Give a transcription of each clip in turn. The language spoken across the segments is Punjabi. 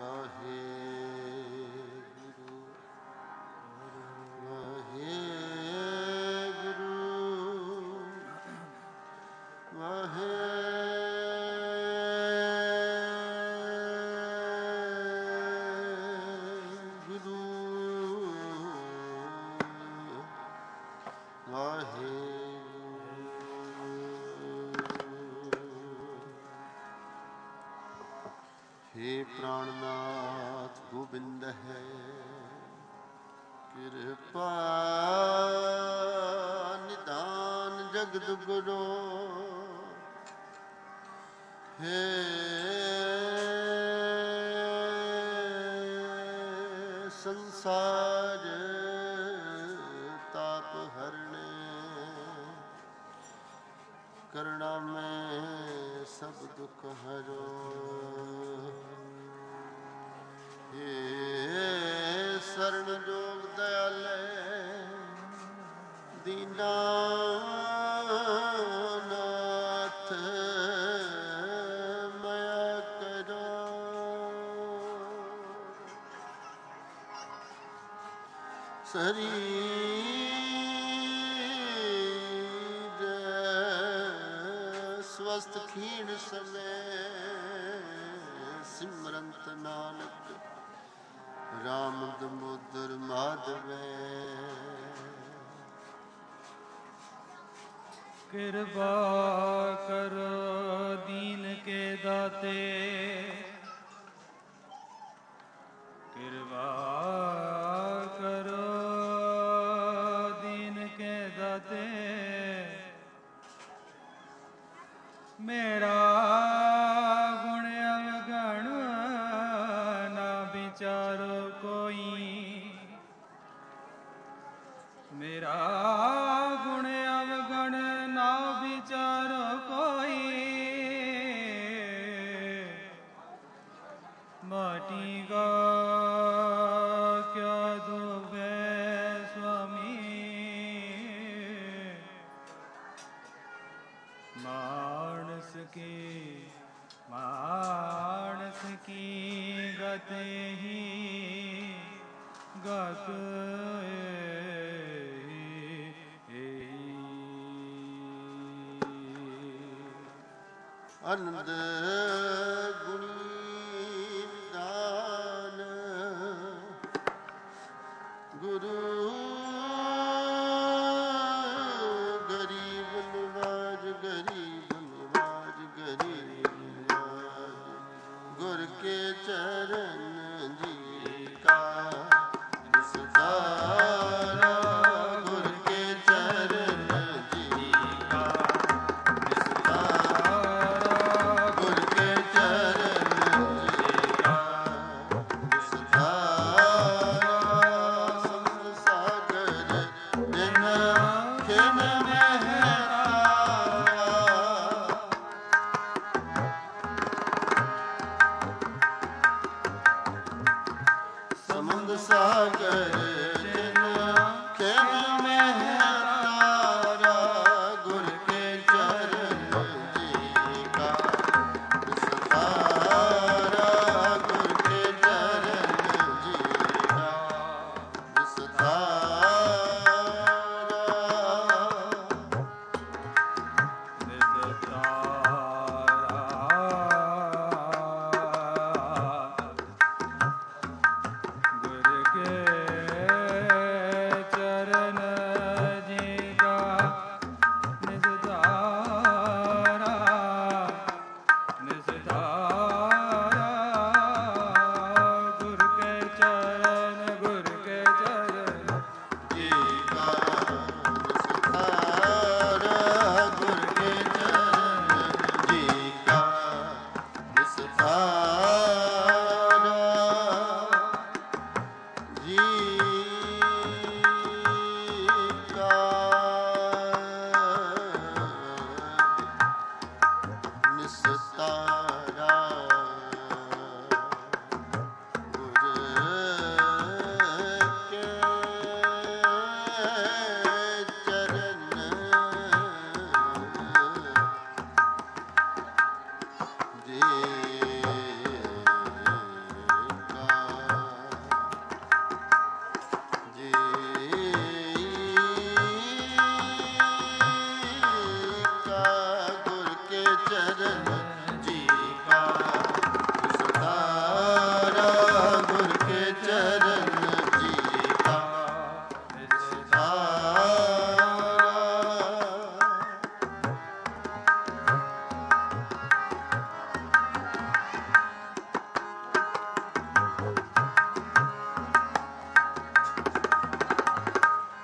हे प्राणनाथ गोविंद है कृपा निदान जगद गुरु हे संसार ताप हरणे करुणा में सब दुख हरो हे शरण जोग दयाले दीनानाथ मया करो शरीर स्वस्थ खीण समय सिमरंत नानक राम दमोदर माधवै कृपा करो दीन के दाते कृपा करो दीन के दाते मेरा गुण अवगण ना विचारो कोई मेरा गुण अवगण ना विचारो कोई माटी का क्या दुख है स्वामी मानस की गत ही गत आनंद गुणी दान गुरु गरीब निवाज गरीब निवाज गरीब निवाज गुर के चरण जी का विस्तारा गुर के चरण जी का गुर के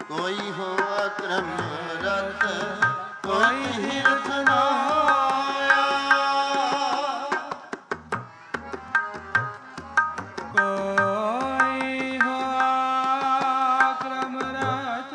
ਕੋਈ ਹੋਆ ਕਰਮ ਰਤ ਕੋਈ ਹੀਰਥ ਨਾ ਆਇਆ। ਕੋਈ ਹੋਆ ਕਰਮ ਰਤ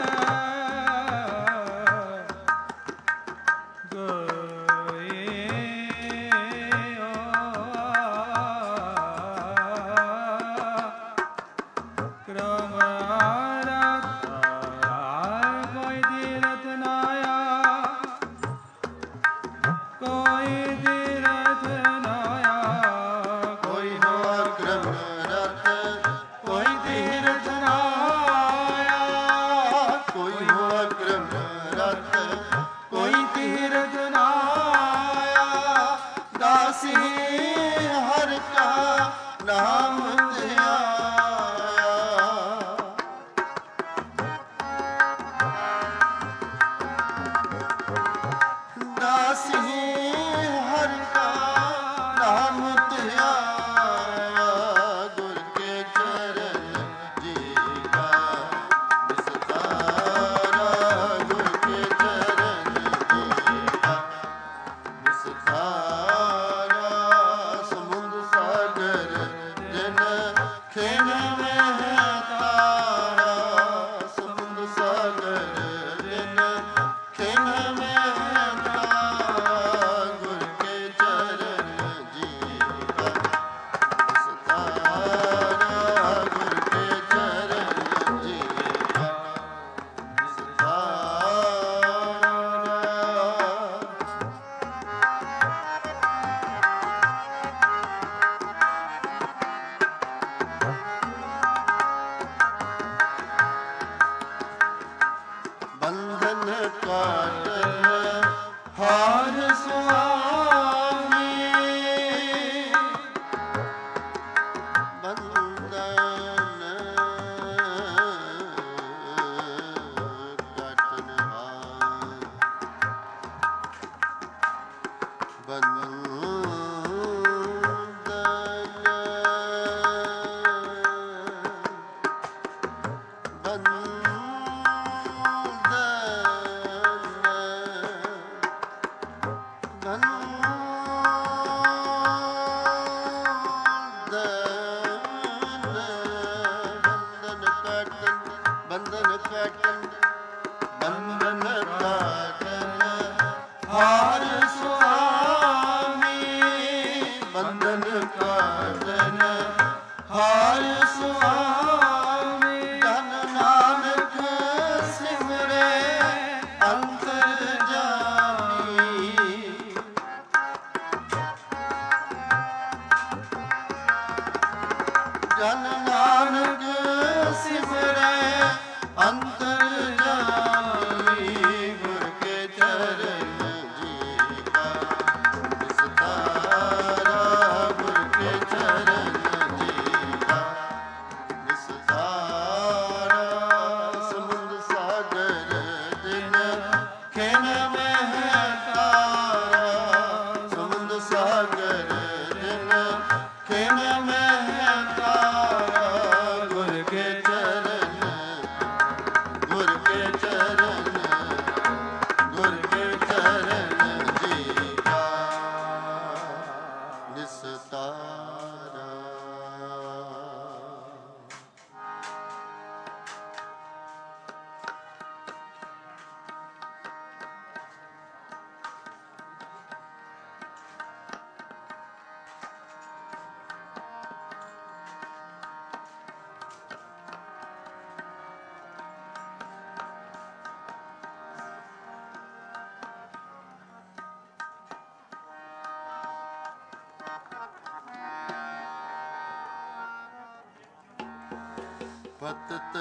ਪਤਿਤ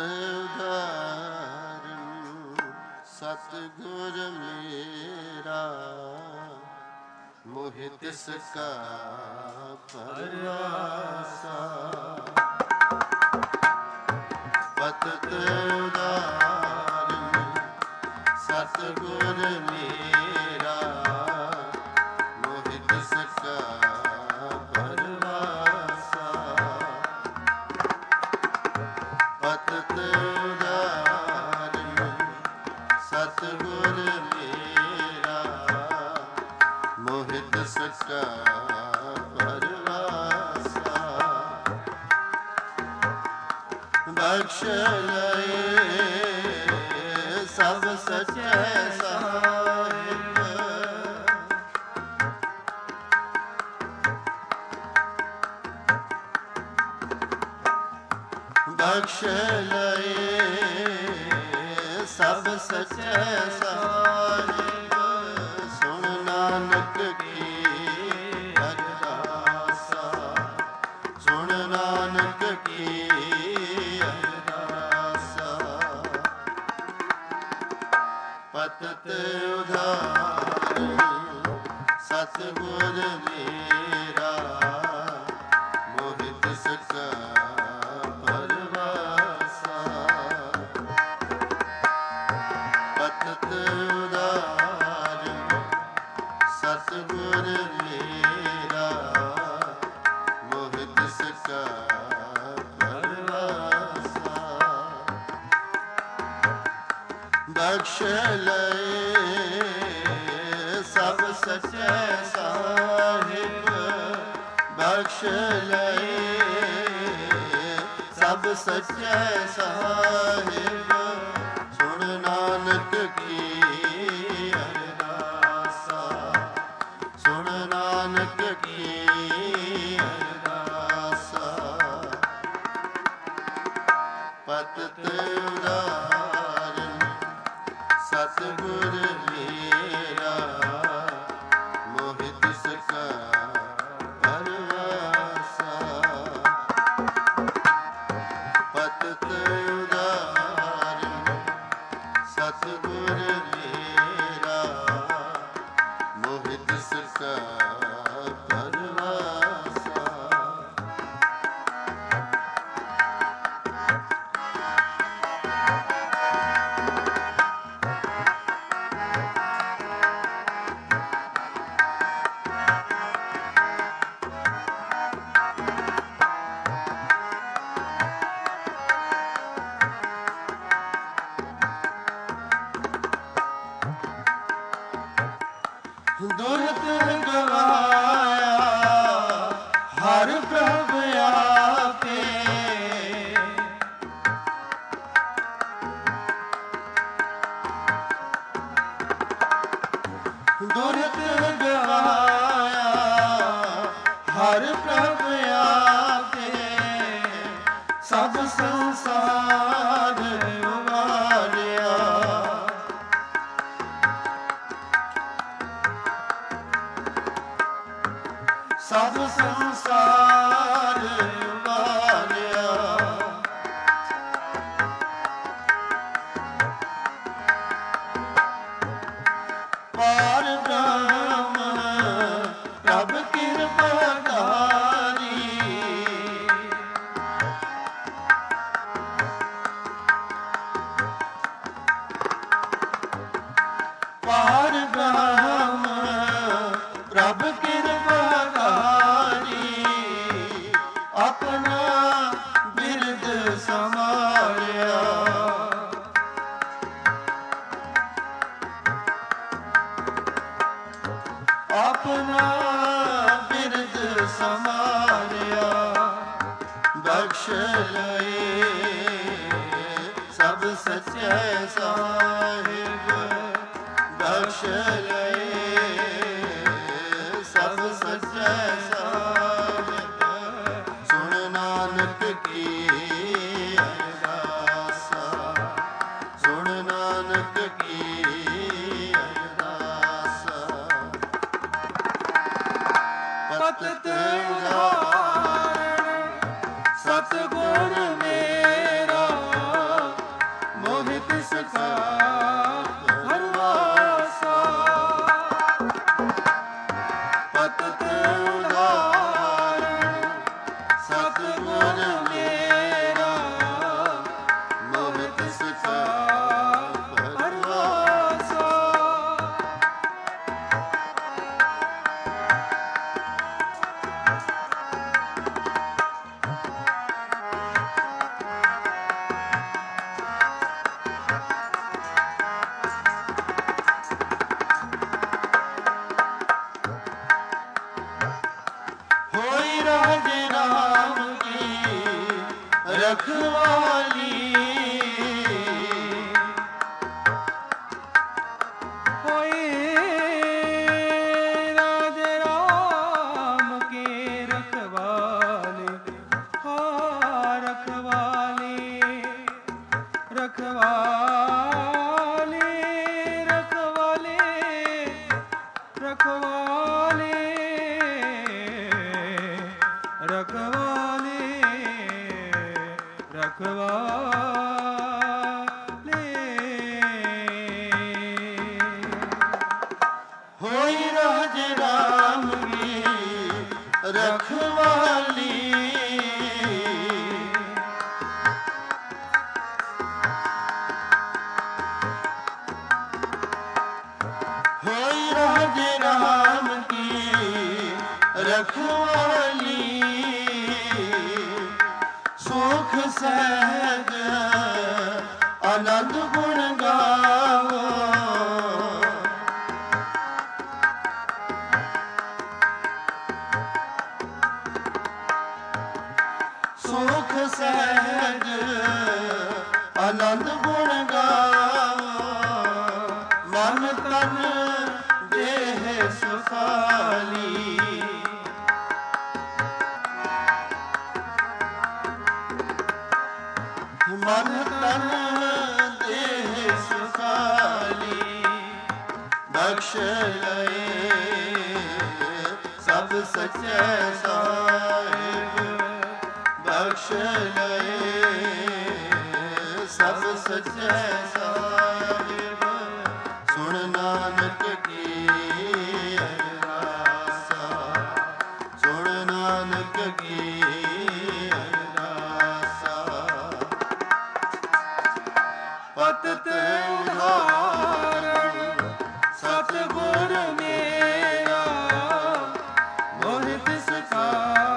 ਉਧਾਰਨ ਸਤਿਗੁਰ ਮੇਰਾ, ਮੋਹਿ ਤਿਸ ਕਾ ਪਰਵਾਸਾ। ਪਤਿਤ ਉਧਾਰਨ ਸਤਿਗੁਰ ਮੇਰਾ, ਮੋਹਿ ਤਿਸ ਕਾ ਪਤਿਤ ਉਧਾਰਨ ਬਖਸ਼ ਲਏ ਸਭ ਸੱਚੇ ਸਾਹਿਬ। ਬਖਸ਼ ਲਏ ਸਭ ਸੱਚੇ ਸਾਹਿਬ। ਸੁਣ ਨਾਨਕ ਕੀ ਅਰਦਾਸਾ, ਸੁਣ ਨਾਨਕ ਕੀ ਅਰਦਾਸਾ। ਪਤਿਤ ਉਧਾਰ ਸਤਿਗੁਰ ਮੇਰਾ, ਮੋਹਿ ਤਿਸ ਕਾ ਪਰਵਾਸਾ। ਪਤਿਤ ਉਧਾਰ ਸਤਿਗੁਰ ਮੇਰਾ, ਮੋਹਿ ਤਿਸ ਕਾ ਪਰਵਾਸਾ। ਬਖਸ਼ ਲਏ ਸਭ ਸੱਚੇ ਸਾਹਿਬ। ਬਖਸ਼ ਲਏ ਸਭ ਸੱਚੇ ਸਾਹਿਬ। ਸੁਣ ਨਾਨਕ ਕੀ ਅਰਦਾਸਾ, ਸੁਣ ਨਾਨਕ ਕੀ ਅਰਦਾਸਾ। ਪਤਿਤ ਉਧਾਰਨ ਸਤਿਗੁਰ ਮੇਰਾ, ਮੋਹਿ ਤਿਸ ਕਾ ਪਰਵਾਸਾ। ਪਤਿਤ ਉਧਾਰਨ ਸਤਿਗੁਰ ਮੇਰਾ, ਮੋਹਿ ਤਿਸ ਕਾ ਪਰਵਾਸਾ। ਦੁਰਤ ਗਵਾਇਆ ਹਰ ਪ੍ਰਭ ਆਪੇ। ਦੁਰਤ ਗਵਾਇਆ ਹਰ ਪ੍ਰਭ ਆਪੇ। ਸਭ ਸੰਸਾਰ ਉਵਾਰਿਆ। ਸਭ ਸੰਸਾਰ ਉਵਾਰਿਆ। ਪਾਰ ਬ੍ਰਹਮ ਪ੍ਰਭ ਕਿਰਪਾਧਾਰੀ। ਪਾਰ ਬ੍ਰਹਮ ਪ੍ਰਭ ਕਿਰਪਾਧਾਰੀ। ਆਪਣਾ ਬਿਰਦ ਸਮਾਰਿਆ। ਆਪਣਾ ਬਿਰਦ ਸਮਾਰਿਆ। ਬਖਸ਼ ਲਏ ਸਭ ਸੱਚੇ ਸਾਹਿਬ। ਬਖਸ਼ ਲਏ ਸਭ ਸੱਚੇ ਸਾਹਿਬ। ਸੁਣ ਨਾਨਕ ਕੀ ਅਰਦਾਸਾ, ਸੁਣ ਨਾਨਕ ਕੀ ਅਰਦਾਸਾ। ਪਤਿਤ ਉਧਾਰਨ ਸਤਿਗੁਰ ਮੇਰਾ, ਮੋਹਿ ਤਿਸ ਕਾ ਪਰਵਾਸਾ। ਪਤਿਤ ਉਧਾਰਨ ਸਤਿਗੁਰ ਮੇਰਾ, ਮੋਹਿ ਤਿਸ ਕਾ ਪਰਵਾਸਾ। ਹੋਈ ਰਾਜ ਰਾਮ ਕੀ रखवाली सहज आनंद गुण गावो सुख सहज आनंद गुण गावो मन तन देह सुखाली मन तन देह सुखाली बख्श लए सब सच्चे साहिब बख्श लए सब सच्चे साहिब सुन नानक की अरदासा सुन नानक की पतित उदाहरण सतगुर मेरा मोहित सखा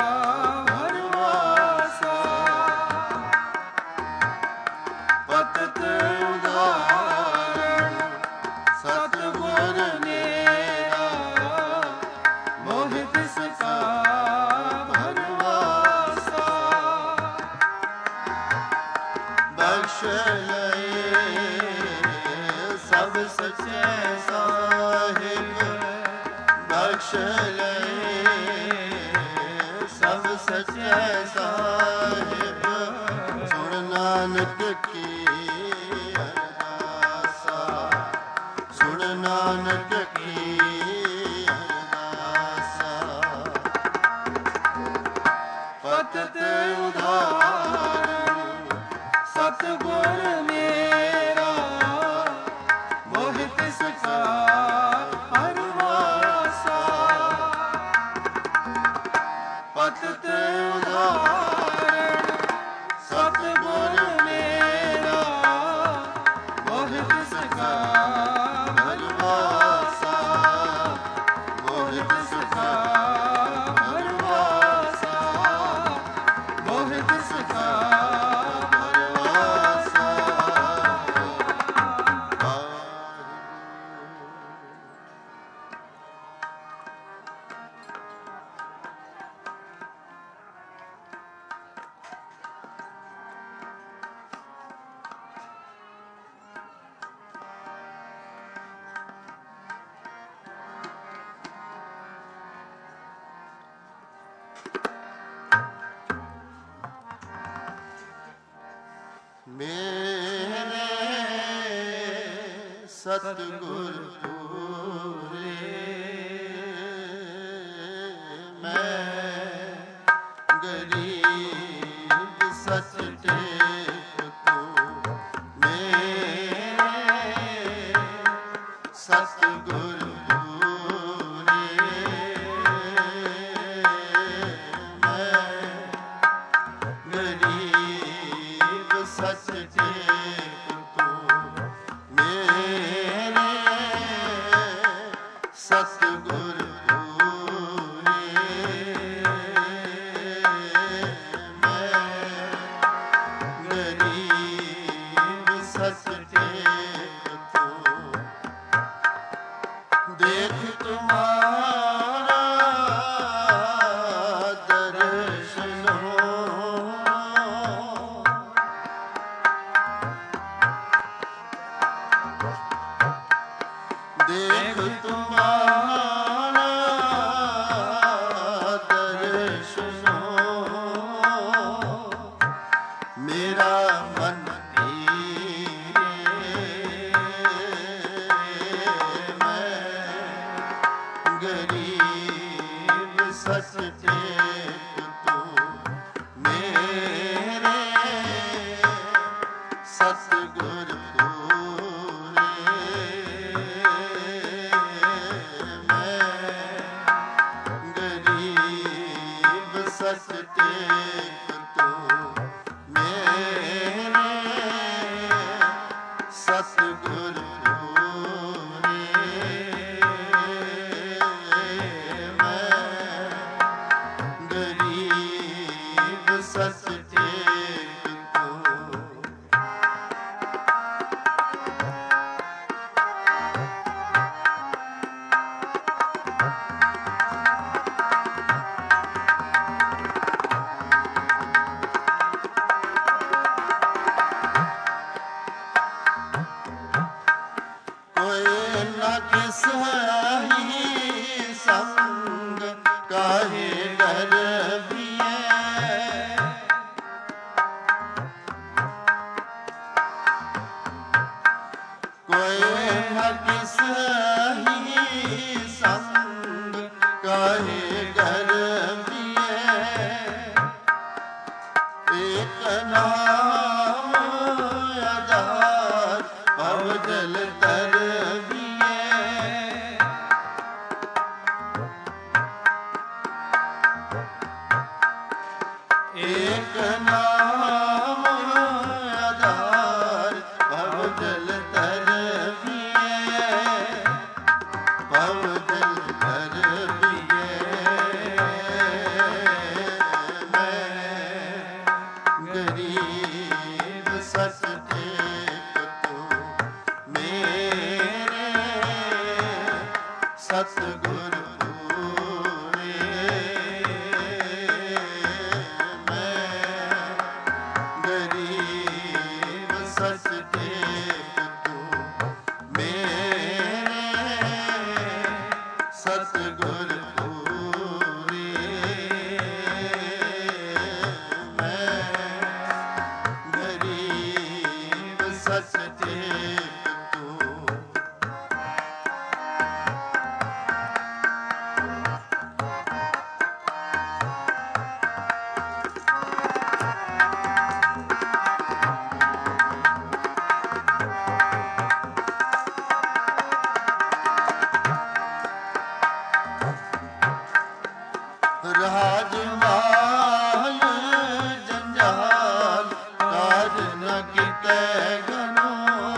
भरवासा पतित उदाहरण सतगुर मेरा मोहित सखा भरवासा बख्श सब सच्चे साहिब बख्श लए सब सच्चे साहिब सुन नानक की अरदासा सुन नानक की अरदासा पतित उदाहरण सतगुर मेरा मोहित सखा भरवासा पतित उदाहरण सतगुर मेरा मोहित सखा भरवासा मोहित सखा भरवासा मोहित सखा मेरे सतगुर पूरे मैं गरीब सच टेक तू मेरे सतगुर पूरे मैं गरीब सच टेक तू मेरे सतगुर पूरे मैं गरीब सच टेक तू देख तुम्हारा दर्शन हो ਸਚ ਟੇਕ ਤੂੰ। ਕੋਇ ਨਾ ਕਿਸ ਹੀ ਸੰਗ ਕਾਹੇ ਡਰ ਭੀਐ। ਕੋਇ ਨਾ ਕਿਸ ਹੀ ਸੰਗ ਕਾਹੇ ਡਰ ਭੀਐ। ਏਕ ਨਾਮ ਆਧਾਰ ਭਵ ਜਲ ਤਰ ਭੀਐ। ਏਕ ਨਾਮ ਆਧਾਰ ਭਵ ਜਲ ਤਰ ਭੀਐ। ਭਵ ਜਲ ਤਰ ਭੀਐ। ਮੈਂ ਗਰੀਬ ਸਚ ਟੇਕ ਤੂੰ ਮੇਰੇ। ਸਤਿਗੁਰ ਪੂਰੇ। ਮੈਂ ਗਰੀਬ ਸਚ ਟੇਕ ਤੂੰ ਮੇਰੇ। ਸਤਿਗੁਰ ਪੂਰੇ। ਮੈਂ ਗਰੀਬ ਸਚ ਟੇਕ ਤੂੰ। ਰਾਜ ਮਾਲ ਜੰਜਾਲ ਕਾਜ ਨ ਕੀਤੈ ਗਨੋ।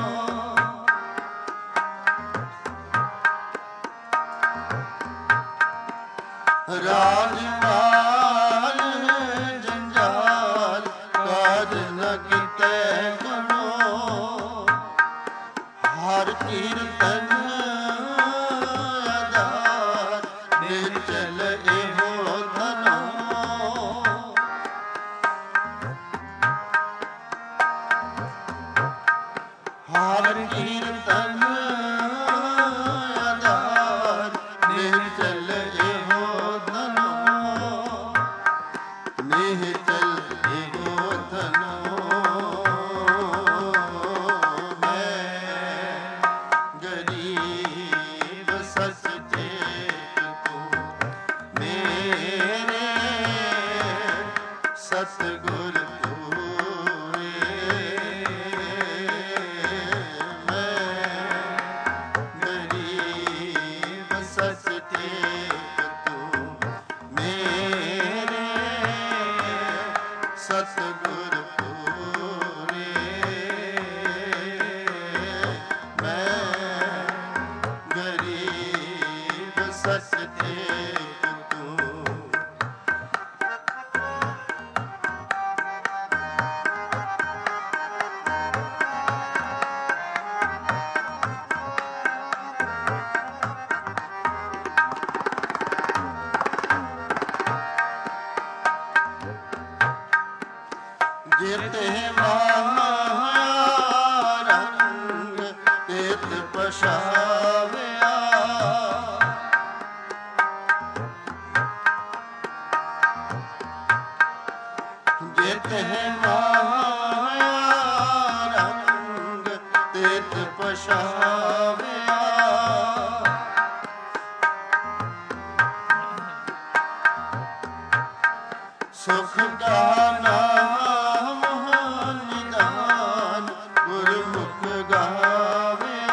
ਰਾਜ ਮਾਲ ਜੰਜਾਲ ਕਾਜ ਨ ਕੀਤੈ ਗਨੋ। ਹਰ ਕੀਰਤਨ ਆਧਾਰ ਨਿਚਲ ਇਹੋ ਧਨੋ। ਹਰ ਕੀਰਤਨ ਆਧਾਰ ਨਿਚਲ ਇਹੋ ਧਨੋ। ਨਿਚਲ ਇਹੋ ਧਨੋ। ਮੈਂ ਗਰੀਬ ਸਚ ਟੇਕ ਤੂੰ ਮੇਰੇ। ਸਤਿਗੁਰ ਪੂਰੇ। ਮੈਂ ਗਰੀਬ ਸਚ ਟੇਕ ਤੂੰ ਮੇਰੇ। ਸਤਿਗੁਰ ਪੂਰੇ। ਮੈਂ ਗਰੀਬ ਸਚ ਟੇਕ ਤੂੰ। ਜਿਤੇ ਮਾਇਆ ਰੰਗ ਤੇਤ ਪਛਾਵਿਆ। ਜਿਤੇ ਮਾਇਆ ਰੰਗ ਤੇਤ ਪਛਾਵਿਆ। ਸੁਖ ਕਾ ਨਾਮ ਨਿਦਾਨ ਗੁਰਮੁਖ ਗਾਵਿਆ।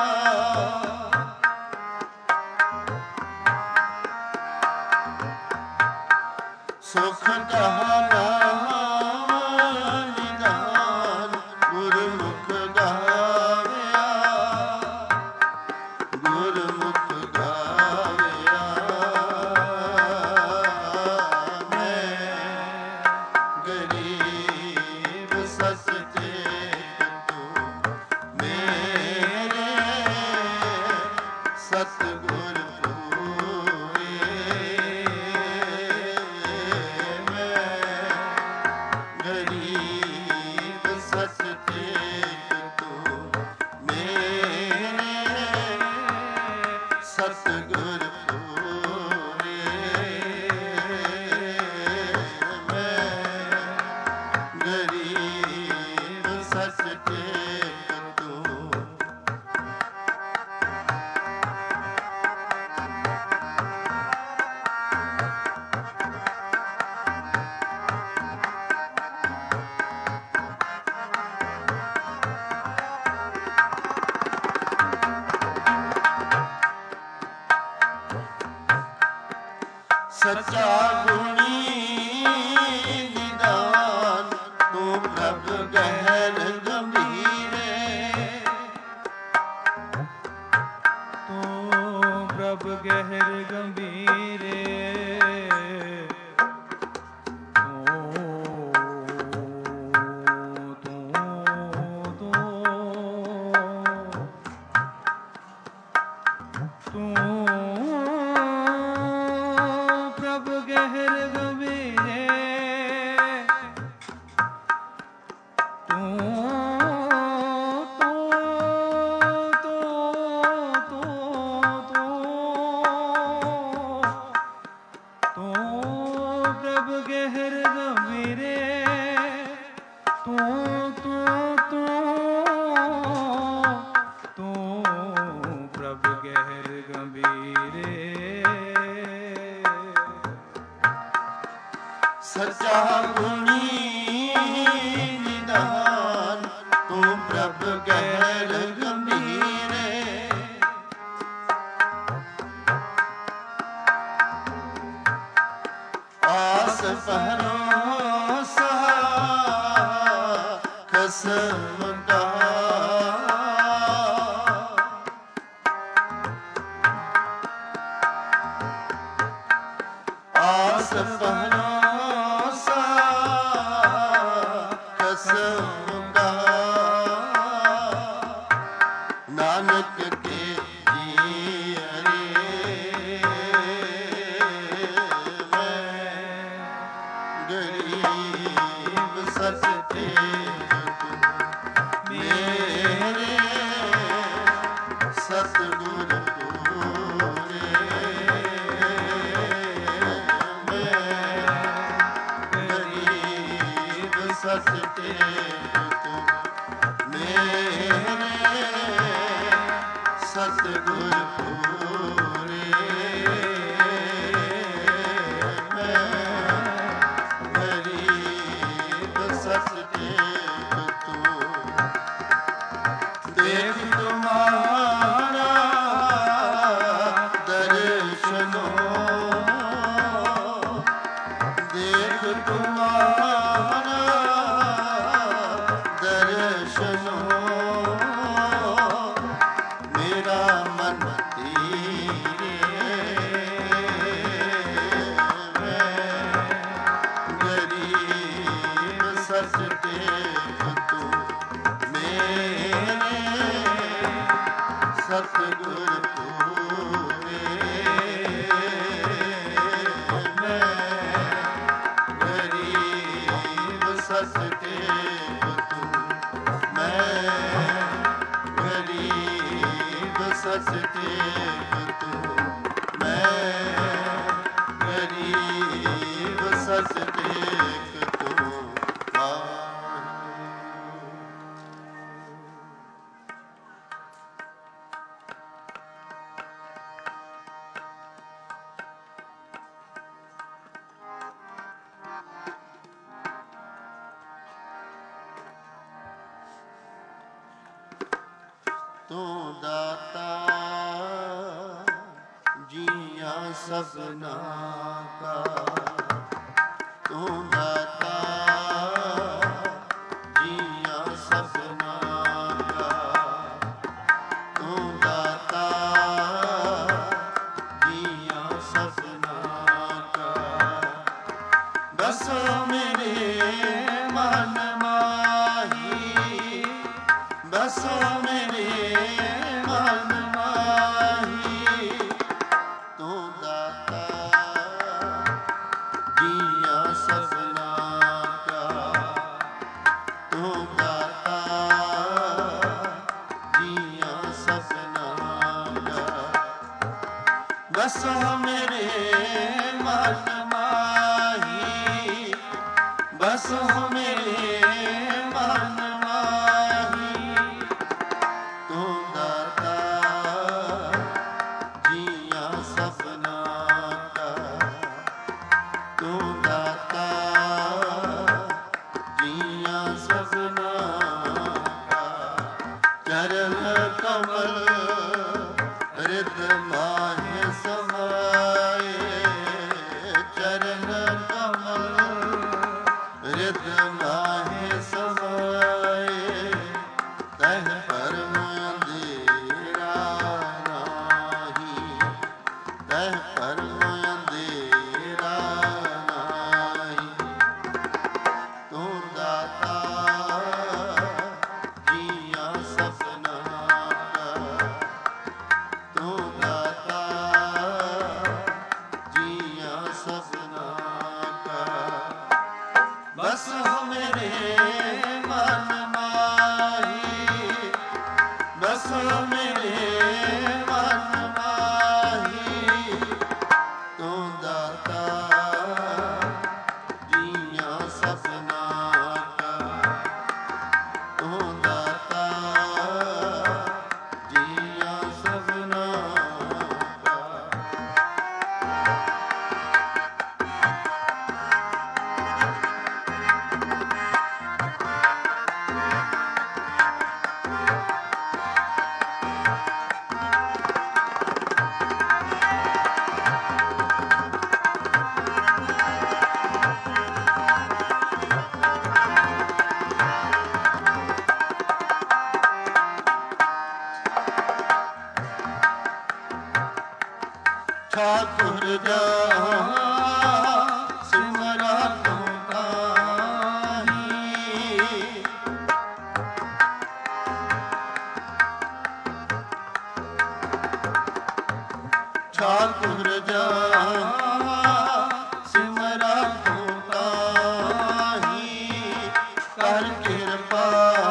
ਸੁਖ ਕਾ ਨਾਮ ਨਿਦਾਨ ਗਰੀਬ ਸਚਦੇਵ ਤੂੰ ਮੇਰੇ ਸਤਿਗੁਰ ਪੂਰੇ ਮੈਂ ਗਰੀਬ ਸਚਦੇਵ ਤੂੰ ਸੱਚਾ ਗੁਣੀ ਨਿਦਾਨ ਤੂੰ ਪ੍ਰਭ ਗਹਿਰ ਗੰਭੀਰੇ ਤੂੰ ਪ੍ਰਭ ਗਹਿਰ ਗੰਭੀਰੇ ਸੱਚਾ ਗੁਣੀ ਨਿਦਾਨ ਤੂੰ ਪ੍ਰਭ ਗਹਿਰ ਗੰਭੀਰੇ ਆਸ ਭਰੋਸਾ ਖਸਮ ਦਾ ਆਸ ਭਰੋਸਾ ਖਸਮ ਦਾ ਨਾਨਕ ਕੇ ਜੀਅਰੇ ਮੈਂ ਗਰੀਬ ਸਚਦੇਵ ਮੇਰੇ ਸਤਿਗੁਰ ਪੂਰੇ ਸਚਦੇਵ ਤੂੰ ਮੇਰੇ ਸਤਿਗੁਰ ਪੂਰੇ ਮੈਂ ਗਰੀਬ ਸਚਦੇਵ ਤੂੰ ਦੇਖ ਤੁਮਾਰਾ ਦਰਸ਼ਨੋ ਦੇਖ ਤੁਮਾਰਾ ਦਰਸ਼ਨੋ ਮੇਰਾ ਮਨ ਤੀਰੇ ਮੈਂ ਗਰੀਬ ਸਚਦੇਵ ਤੂੰ ਮੇਰੇ ਸਤਿਗੁਰ ਪੂਰੇ ਮੈਂ ਗਰੀਬ ਸਚਦੇਵ ਤੂੰ ਮੈਂ ਗਰੀਬ ਸਚਦੇਵ ਤੂੰ ਮੈਂ ਗਰੀਬ ਸਚਦੇਵ ਤੂੰ ਤੂੰ ਦਾਤਾ ਜੀਆਂ ਸਭਨਾ ਕਾ ਤੂੰ ਦਾਤਾ ਜੀਆਂ ਸਭਨਾ ਕਾ ਤੂੰ ਦਾਤਾ ਜੀਆਂ ਸਭਨਾ ਕਾ ਬਸੋ ਮੇਰੇ ਮਨ ਮਾਹੀ ਬਸੋ ਮੇਰੇ ਮਨ ਮਾਹੀ ਤੂੰ ਦਾਤਾ ਜੀਆਂ ਸਭਨਾ ਕਾ ਬਸੋ ਮੇਰੇ ਮਨ ਮਾਹੀ, ਬਸੋ ਮੇਰੇ ਮਨ ਮਾਹੀ। ਤੂੰ ਦਾਤਾ ਜੀਆਂ ਸਭਨਾ ਕਾ, ਤੂੰ ਦਾਤਾ ਜੀਆਂ ਸਭਨਾ ਕਾ। ਚਰਨ ਕਮਲ ਰਿਦ ਮਾਹਿ ਸਮਾਏ, ਚਰਨ ਕਮਲ ਰਿਦ ਮਾਹਿ ਸਮਾਏ। ਤਹ ਪਰਮ ਅੰਧੇਰਾ ਨਾਹੀ, ਤਹ ਪਰਮ ਅੰਧੇਰਾ ਨਾਹੀ। ਤੂੰ ਦਾਤਾ ਜੀਆਂ ਸਭਨਾ ਕਾ, ਤੂੰ ਦਾਤਾ ਜੀਆਂ ਸਭਨਾ ਕਾ। ਬਸੋ ਮੇਰੇ ਮਨ ਮਾਹੀ, ਬਸੋ ਮੇਰੇ ਮਨ ਮਾਹੀ। ਤੂੰ ਦਾਤਾ ਜੀਆਂ ਸਭਨਾ ਕਾ, ਤੂੰ ਦਾਤਾ ਜੀਆਂ ਸਭਨਾ ਕਾ। ਠਾਕੁਰ ਜਹਾਂ ਸਿਮਰਾ ਤੂੰ ਤਾਹੀਂ, ਠਾਕੁਰ ਜਹਾਂ ਸਿਮਰਾ ਤੂੰ ਤਾਹੀਂ। ਕਰ ਕਿਰਪਾ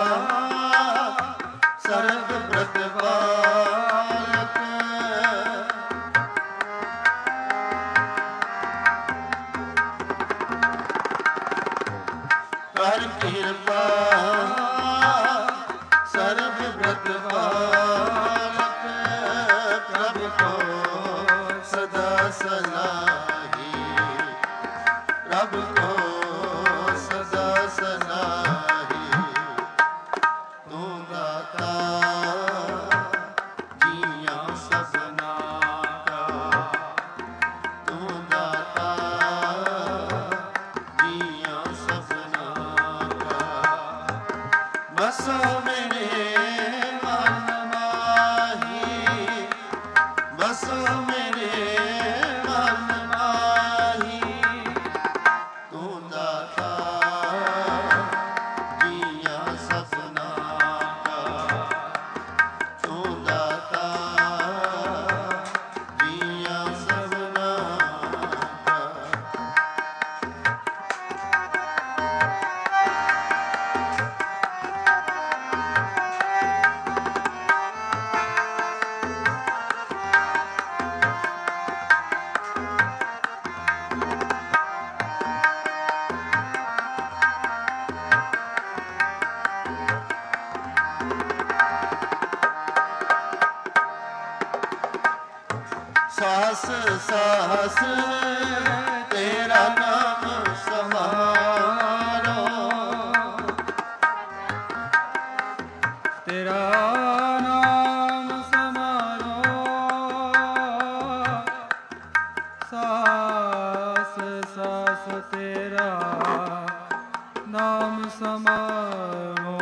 ਸਰਬ ਪ੍ਰਤਪਾਲਕ, ਕਰ ਕਿਰਪਾ ਸਰਬ ਪ੍ਰਤਪਾਲਕ। ਪ੍ਰਭ ਕੋ ਸਦਾ ਸਲਾਹੀ, ਪ੍ਰਭ ਕੋ ਸਦਾ ਸਲਾਹੀ। ਤੂੰ ਦਾਤਾ ਜੀਆਂ ਸਭਨਾ ਕਾ, ਤੂੰ ਦਾਤਾ ਜੀਆਂ ਸਭਨਾ ਕਾ। ਬਸੋ ਮੇਰੇ ਮਨ ਮਾਹੀ, ਬਸੋ ਮੇਰੇ ਮਨ ਮਾਹੀ। ਤੂੰ ਦਾਤਾ ਜੀਆਂ ਸਭਨਾ ਕਾ, ਤੂੰ ਦਾਤਾ ਜੀਆਂ ਸਭਨਾ ਕਾ। ਸਾਸ ਸਾਸ ਤੇਰਾ ਨਾਮ ਸਮਾਰੋ, ਤੇਰਾ ਨਾਮ ਸਮਾਰੋ। ਸਾਸ ਸਾਸ ਤੇਰਾ ਨਾਮ ਸਮਾਰੋ।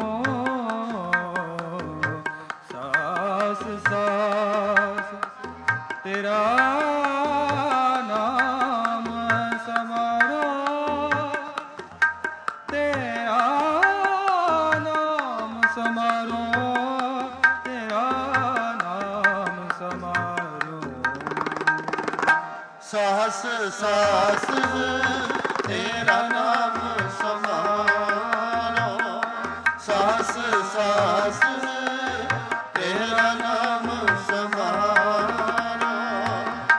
ਸਾਸ ਸਾਸ ਤੇਰਾ ਨਾਮ ਸਮਾਰੋ, ਤੇਰਾ ਨਾਮ ਸਮਾਰੋ, ਤੇਰਾ ਨਾਮ ਸਮਾਰੋ। ਸਾਸ ਸਾਸ ਤੇਰਾ ਨਾਮ ਸਮਾਰੋ, ਸਾਸ ਸਾਸ ਤੇਰਾ ਨਾਮ ਸਮਾਰੋ।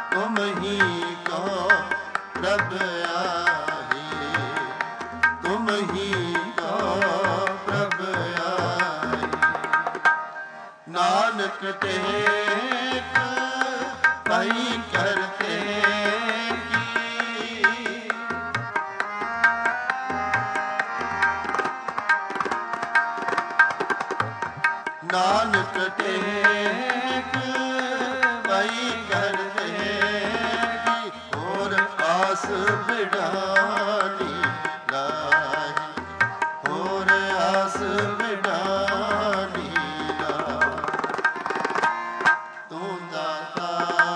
टेक कहीं करते की। नानक टेक कहीं करते की, और आस बिड़ानी लाही, और आस बिड़ानी तू दाता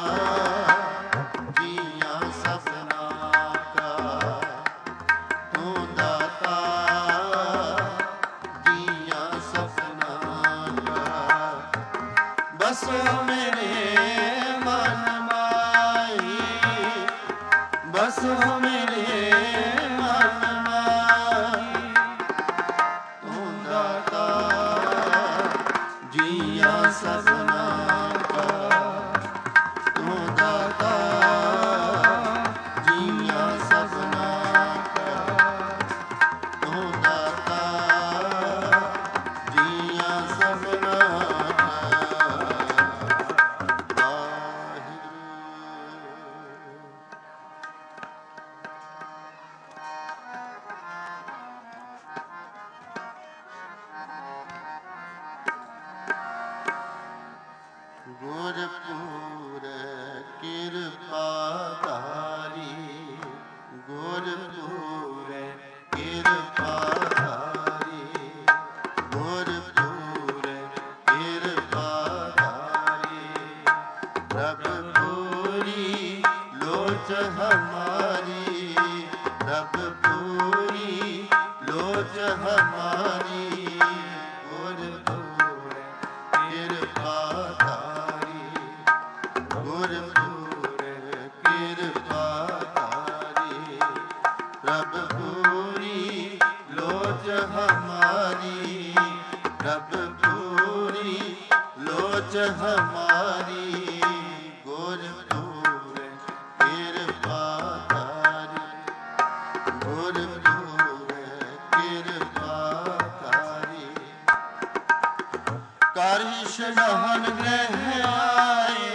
जिया सपना का, तू दाता जिया सपना का। बसो मेरे मन माही, बसो मेरे मन माही, तू दाता जिया सपना का, तू दाता जिया सपना का, तू दाता जिया सपना का। गुरपुर कृपा धारी, गुरपुर कृपा धारी, गुरपुर कृपा धारी। प्रभु पूरी लोच हमारी, प्रभु पूरी लोच हमारी। गुरपुर कृपा धारी, गुरपुर कृपा धारी। प्रभु पूरी लोच हमारी, प्रभु पूरी लोच हमारी। गुरपुर कृपा धारी, गुरपुर कृपा धारी। कारिश नहन ग्रह आए,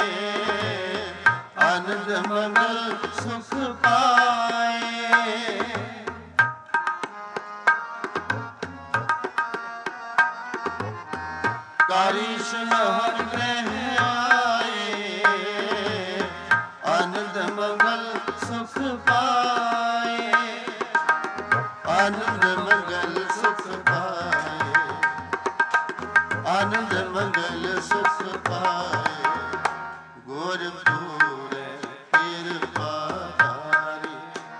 आनंद मंगल सुख पाए। कारिश नहन ग्रह आए, आनंद मंगल सुख पाए, आनंद मंगल सुख पाए, आनंद मंगल सुख पाए। गुरपुर कृपा धारी,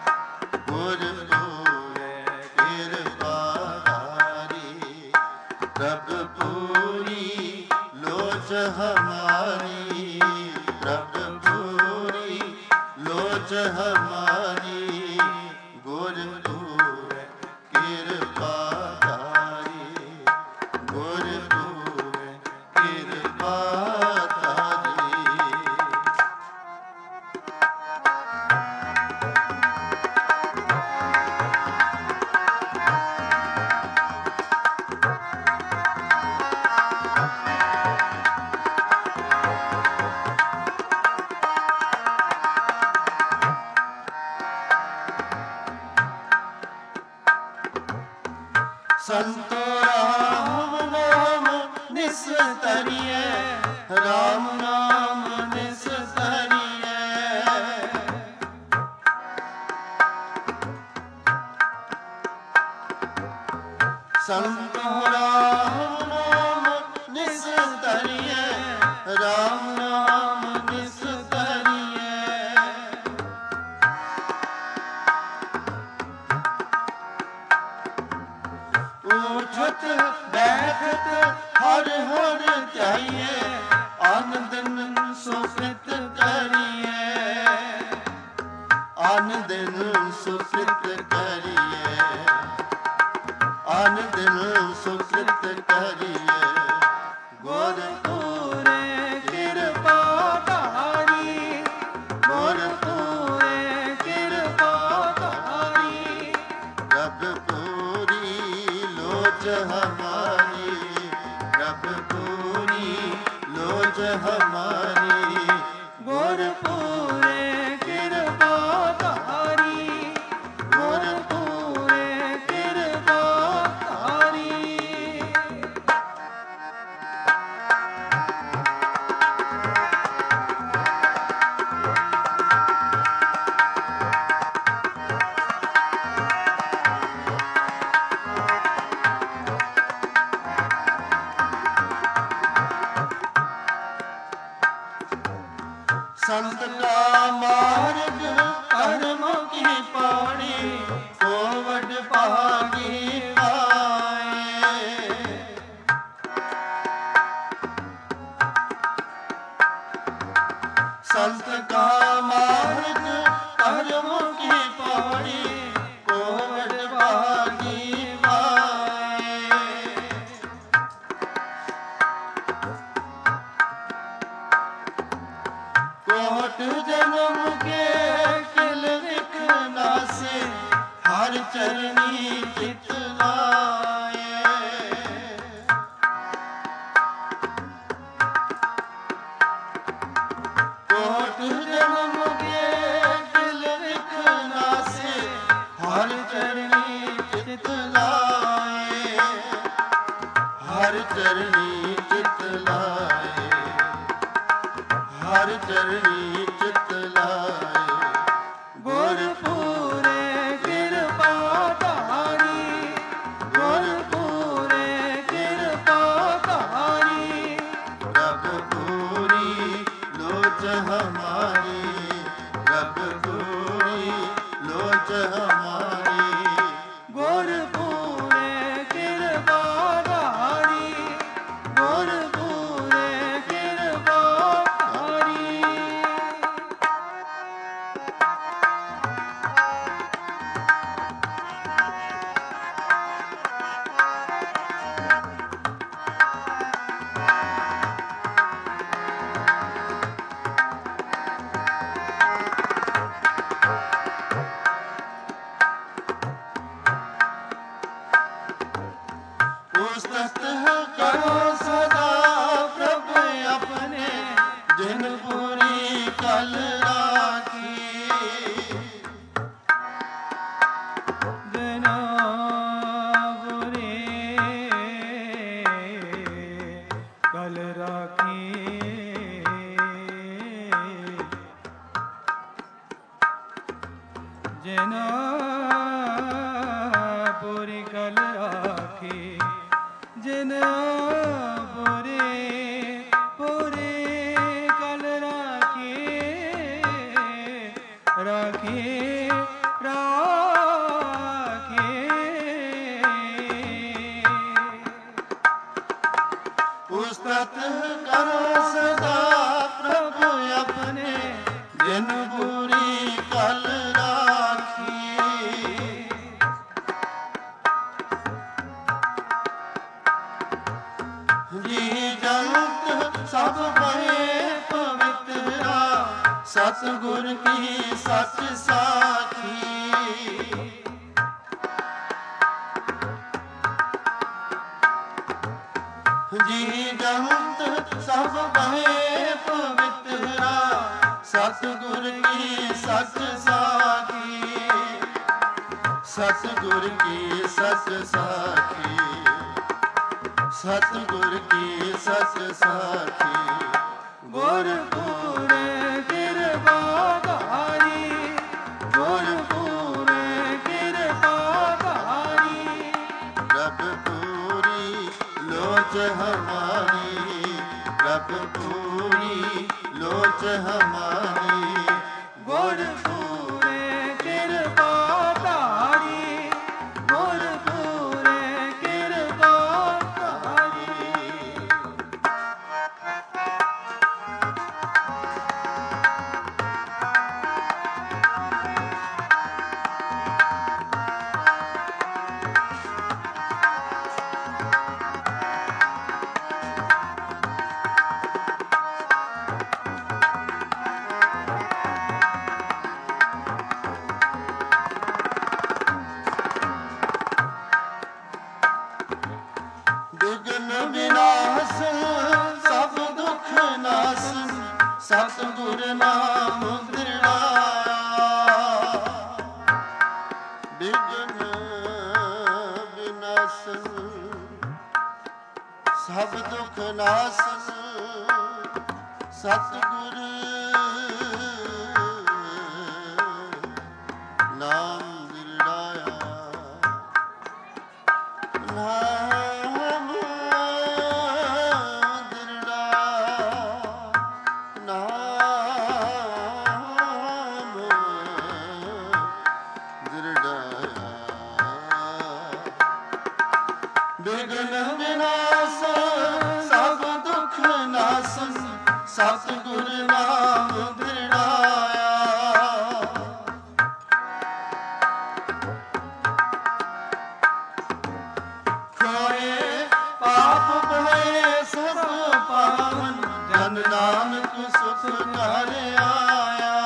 गुरपुर कृपा धारी। प्रभु पूरी लोच हमारी, प्रभु पूरी लोच हमारी। गुरपुर कृपा धारी, गुरपुर कृपा धारी। संतो राम नाम निस्तरिए, राम नाम निस्तरिए। संतो राम नाम निस्तरिए, राम नाम निस्तरिए। उठत बैठत हर हर जाइए, आनंद सुकृत करिए, आनंद सुकृत करिए, आनंद सुकृत करिए। गुरपुर कृपा धारी, गुरपुर कृपा धारी। प्रभु पूरी लोच हमारी, प्रभु पूरी लोच हमारी गुर पूरे कृपा धारी, गुर पूरे कृपा धारी। संत का मार्ग कर्म की पौड़ी कोवड भागी पाए। संत का मार्ग कर्म की पौड़ी कोवड भागी पाए। कोट जन्म के किल विघ्न से हर चरनी चित लाए। कोट जन्म के किल विघ्न से हर चरनी चित लाए। हर चरनी चित लाए। हर चरनी चित लाए। गुर पूरे कृपा धारी, गुर पूरे कृपा धारी। रब पूरी लोच हमारी, रब पूरी लोच हमारी। गुर पूरे कृपा धारी, गुर पूरे कृपा धारी। पुस्तक करो सदा प्रभु अपने, जिन पूरी कल राखी। जना बुरे कल राखी। जना बुरी कल राखी। जना बुरे बुरे कल राखी। राखी राखी। पुस्तक करो सदा प्रभु अपने, जिन पूरी कल राखी। जी जंत सब भये पवित्रा, सतगुर की सच साखी। जी जंत सब भये पवित्रा, सतगुर की सच साखी। सतगुर की सच साखी। सतगुर की सच साखी। गुर पूरे कृपा धारी, गुर पूरे कृपा धारी। रब पूरी लोच हमारी, रब पूरी लोच हमारी। गुर पूरे कृपा धारी, गुर पूरे कृपा धारी। ਸਤਿਗੁਰ ਨਾਮ ਦ੍ਰਿੜਾਇਆ, ਬਿਗਨ ਬਿਨਾਸਨ ਸਭ ਦੁਖ ਨਾਸਨ, ਸਤਿਗੁਰ ਨਾਮ ਦ੍ਰਿੜਾਇਆ, ਨਾਮ ਦ੍ਰਿੜਾਇਆ, ਨਾਮ ਦ੍ਰਿੜਾਇਆ, ਬਿਗਨ ਬਿਨਾਸਨ ਸਭ ਦੁਖ ਨਾਸਨ, ਸਤਿਗੁਰ ਨਾਮ ਦ੍ਰਿੜਾਇਆ, ਖੋਏ ਪਾਪ ਭਏ ਸਭ ਪਾਵਨ, ਜਨ ਨਾਨਕ ਸੁਖ ਘਰ ਆਇਆ,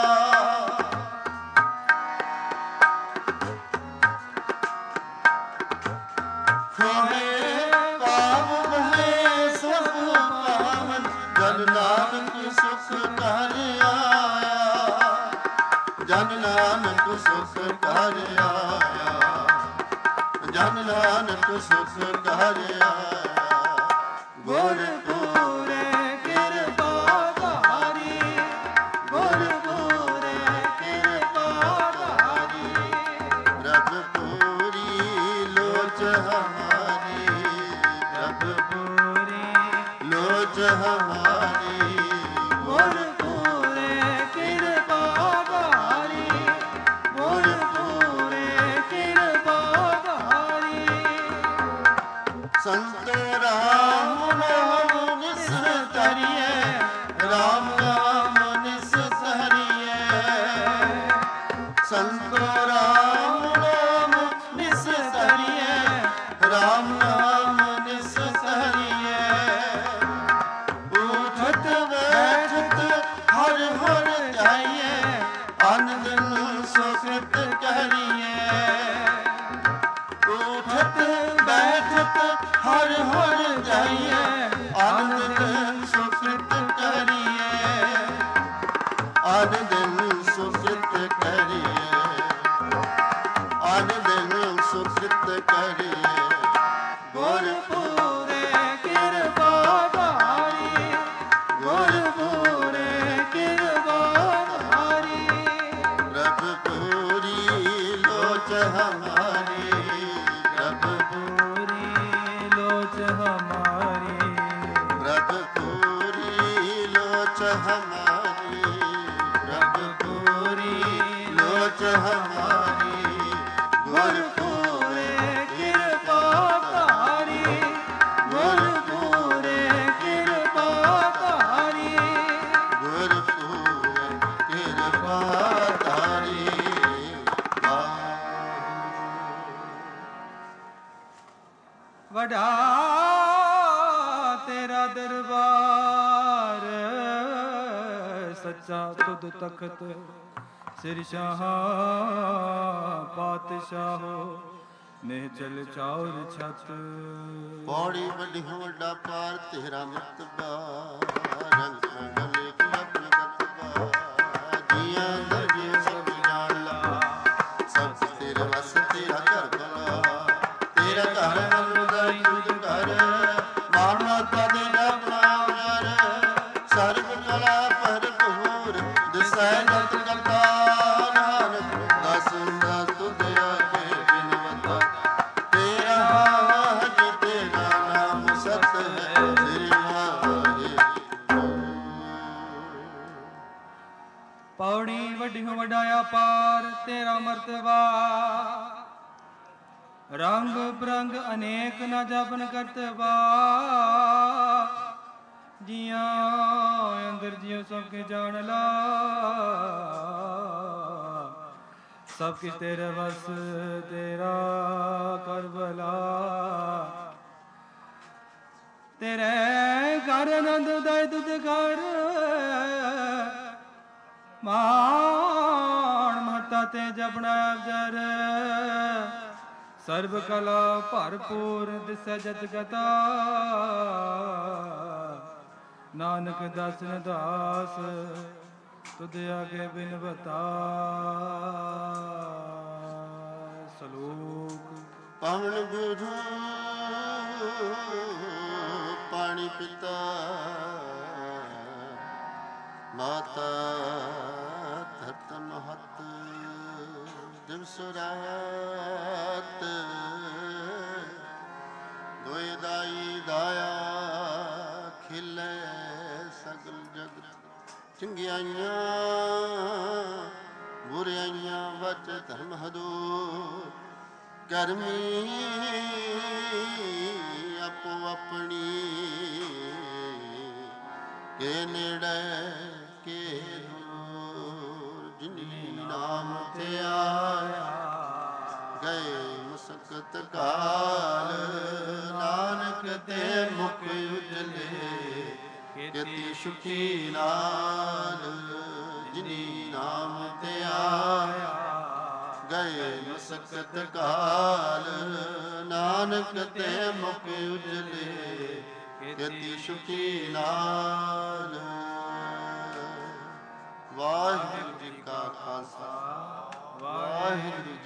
ਖੋਏ ਪਾਪ ਭਏ ਸਭ ਪਾਵਨ, ਜਨ ਨਾਨਕ ਸੁਖ ਘਰ ਆਇਆ, ਜਨ ਨਾਨਕ ਸੁਖ ਘਰ ਆਇਆ, ਜਨ ਨਾਨਕ ਸੁਖ ਘਰ ਆਇਆ, ਗੁਰ ਪੂਰੇ ਕਿਰਪਾ ਧਾਰੀ, ਗੁਰ ਪੂਰੇ ਕਿਰਪਾ ਧਾਰੀ, ਪ੍ਰਭ ਪੂਰੀ ਲੋਚ ਹਮਾਰੀ, ਪ੍ਰਭ ਪੂਰੀ ਲੋਚ ਹਮਾਰੀ, ਗੁਰ ਪੂਰੇ ਕਿਰਪਾ ਧਾਰੀ, ਗੁਰ ਪੂਰੇ ਕਿਰਪਾ ਧਾਰੀ, ਸੰਤ ਰਾਮ ਨਾਮ ਨਿਸ ਧਰਿਏ, ਰਾਮ ਨਾਮ ਨਿਸ ਧਰਿਏ, ਸੰਤ ਰਾਮ ਨਾਮ ਨਿਸ ਧਰਿਏ, ਰਾਮ ਨਾਮ ਨਿਸ ਧਰਿਏ, ਉਠਤ ਬੈਠਤ ਹਰ ਹਰ ਜਾਈਏ, ਅਨ ਦਿਨ ਸੁਖਿਤ ਕਰੀਏ, ਉਠਤ ਬੈਠਤ ਹਰ ਹਰ ਜਾਈਏ, ਅਨ ਦਿਨ ਸੁਖਿਤ ਕਰੀਏ, ਅਨ ਦਿਨ ਸੁਖਿਤ ਕਰੀਏ, ਅਨ ਦਿਨ ਸੁਖਿਤ ਕਰੀਏ, ਗੁਰ ਪੂਰੇ ਕਿਰਪਾ ਧਾਰੀ, ਗੁਰ ਪੂਰੇ ਕਿਰਪਾ ਧਾਰੀ, ਪ੍ਰਭ ਪੂਰੀ ਲੋਚ ਹਮਾਰੀ, ਪ੍ਰਭ ਪੂਰੀ ਲੋਚ ਹਮਾਰੀ, ਪ੍ਰਭ ਪੂਰੀ ਲੋਚ ਹਮਾਰੀ, ਪ੍ਰਭ ਪੂਰੀ ਲੋਚ ਹਮਾਰੀ, ਗੁਰ ਪੂਰੇ ਕਿਰਪਾ ਧਾਰੀ, ਗੁਰ ਪੂਰੇ ਕਿਰਪਾ ਧਾਰੀ, ਗੁਰ ਪੂਰੇ ਕਿਰਪਾ ਧਾਰੀ, ਵਡਾ ਤੇਰਾ ਦਰਬਾਰ, ਸੱਚਾ ਤੁਧ ਤਖਤ, ਸਿਰ ਸ਼ਾਹ ਪਾਤਸ਼ਾਹੋ, ਨਿਹਚਲ ਚੌਰ ਛਤ, ਪੌੜੀ ਵੱਡੀ ਵੱਡਾ ਪਾਰ ਤੇਰਾ ਮਰਤਬਾ, ਰੰਗ ਸੰਗਲੇ ਆਪਣ ਕਰਤਬਾ, ਜੀਆਂ ਦਰਜੇ ਸਭ ਜਾਣ ਲਾ, ਸਭ ਤੇਰੇ ਵਸ ਤੇਰਾ ਘਰ ਭਲਾ, ਤੇਰਾ ਘਰ ਮਨਦਾਈ ਤੁਧ ਘਰ, ਮਾਨ ਮਾਤਾ ਦੇ ਆਪਣਾ ਪਿਆਰ, ਸਰਬ ਕਲਾ ਭਰਪੂਰ, ਦਿਸੈ ਨਤ ਕਰਤਾ ਨਾਨਕ, ਦਸ ਦਸ ਤੁਧ ਆਗੇ ਬਿਨਵਤਾ, ਤੇਰਾ ਜੀ ਤੇਰਾ ਨਾਮ ਸਤ ਹੈ, ਸ੍ਰੀ ਵਾਹਿਗੁਰੂ। ਪੌੜੀ ਵੱਡੀ ਵਡਾਇਆ ਪਾਰ ਤੇਰਾ ਮਰਤਬਾ, ਰੰਗ ਬਰੰਗ ਅਨੇਕ ਨਾ ਜਪਨ ਕਰਤਬਾ, ਜੀਆਂ ਅੰਦਰ ਜਿਉ ਸਭ ਕੇ ਜਾਣ ਲਾ, ਸਭ ਕਿਛ ਤੇਰੇ ਵਸ ਤੇਰਾ ਕਰ ਭਲਾ, ਤੇਰੇ ਘਰ ਆਨੰਦ ਉਦਾਇ ਤੁਧ ਘਰ, ਮਾਣ ਮਹਤਾ ਤੇ ਜਪਣਾ ਅਵਜਰ, ਸਰਬ ਕਲਾ ਭਰਪੂਰ ਦਿਸੈ ਜਤ ਗਤਾ, ਨਾਨਕ ਦਾਸਨ ਦਾਸ ਤੁਧ ਆਗੇ ਬਿਨਵਤਾ। ਸਲੋਕ ਪਵਨ ਗੁਰੂ ਪਾਣੀ ਪਿਤਾ ਮਾਤਾ ਧਰਤ ਮਹਤ ਦਿਵਸ ਰਾਤ ਦੋਇ ਦਾਈ ਦਾਇਆ ਖਿਲੇ ਸਗਲ ਜਗਤ ਚੰਗਿਆਈਆਂ ਬੁਰਿਆਈਆਂ ਵਚ ਧਰਮ ਹਦੂਰ ਕਰਮੀ ਆਪੋ ਆਪਣੀ ਕੇ ਨੇੜੇ ਕੇ ਦੂਰ ਜਿਨੀ ਨਾਮ ਤੇ ਆਇਆ ਗਏ ਮੁਸਕਤ ਕਾਲ ਨਾਨਕ ਤੇ ਮੁਖ ਉਜਲੇ ਕੀਤੀ ਸੁਖੀ ਨਾਲ ਜਿਨੀ ਨਾਮ ਤੇ ਆਇਆ ਗਏ ਮੁਸਕਤ ਕਾਲ ਨਾਨਕ ਤੇ ਮੁਖ ਉਜਲੇ ਕੀਤੀ ਸੁਖੀ ਨਾਲ। ਵਾਹਿਗੁਰੂ ਜੀ ਕਾ ਖਾਲਸਾ ਵਾਹਿਗੁਰੂ